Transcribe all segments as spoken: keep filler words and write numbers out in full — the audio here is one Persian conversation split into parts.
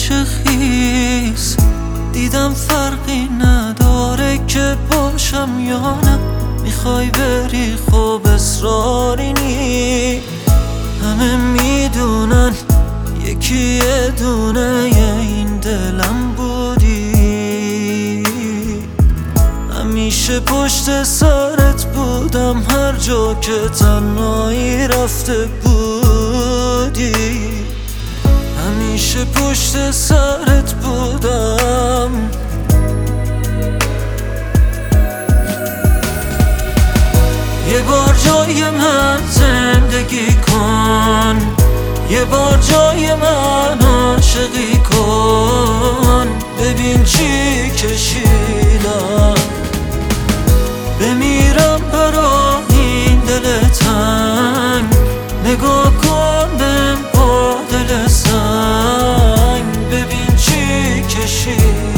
کوچه خیز دیدم فرقی نداره که باشم یا نه. میخوای بری خب اصراری نی، همه میدونن یکی یه دونه این دلم بودی. همیشه پشت سرت بودم هر جا که تنهایی رفته بودی. همیشه پشت سرت بودم. یه بار جای من زندگی کن، یه بار جای من عاشقی کن. ببین چی کشیدم، بمیرم برا این دل تنگ. نگاه کن بهم با دل سنگ، ببین چی کشیدم.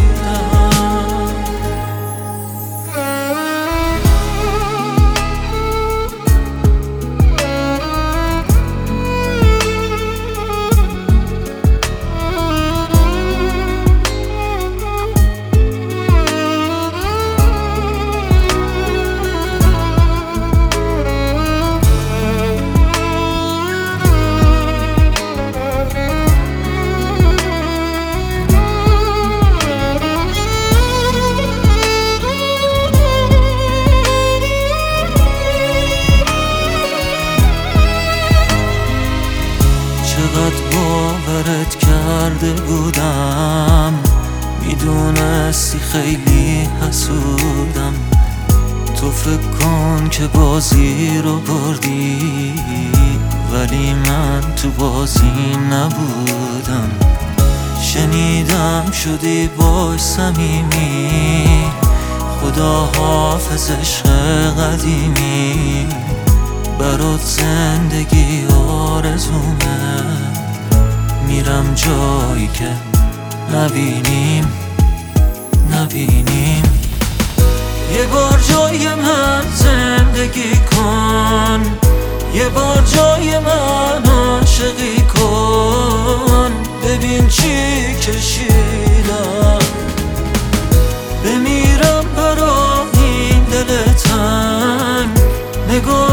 چقدر باورت کرده بودم، میدونستی خیلی حسودم. تو فکر کن که بازی رو بردی، ولی من تو بازی نبودم. شنیدم شدی باش صمیمی، خدا حافظ عشق قدیمی. برات زندگی آرزومه، میرم جایی که نبینیم نبینیم. یه بار جای من زندگی کن، یه بار جای من عاشقی کن. ببین چی کشیدم، بمیرم برا این دل تنگ. نگاه